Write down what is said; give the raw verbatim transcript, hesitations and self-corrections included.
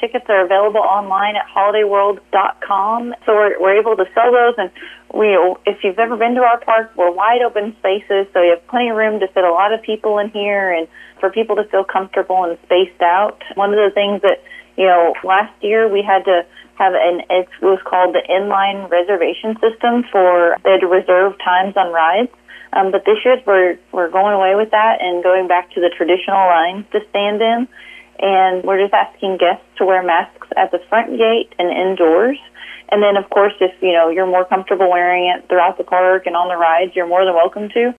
tickets are available online at holiday world dot com. So we're, we're able to sell those, and we, if you've ever been to our park, we're wide open spaces, so you have plenty of room to fit a lot of people in here and for people to feel comfortable and spaced out. One of the things that, you know, last year we had to have an, it was called the inline reservation system for, they had to reserve times on rides. Um, but this year we're, we're going away with that and going back to the traditional lines to stand in. And we're just asking guests to wear masks at the front gate and indoors. And then, of course, if, you know, you're more comfortable wearing it throughout the park and on the rides, you're more than welcome to.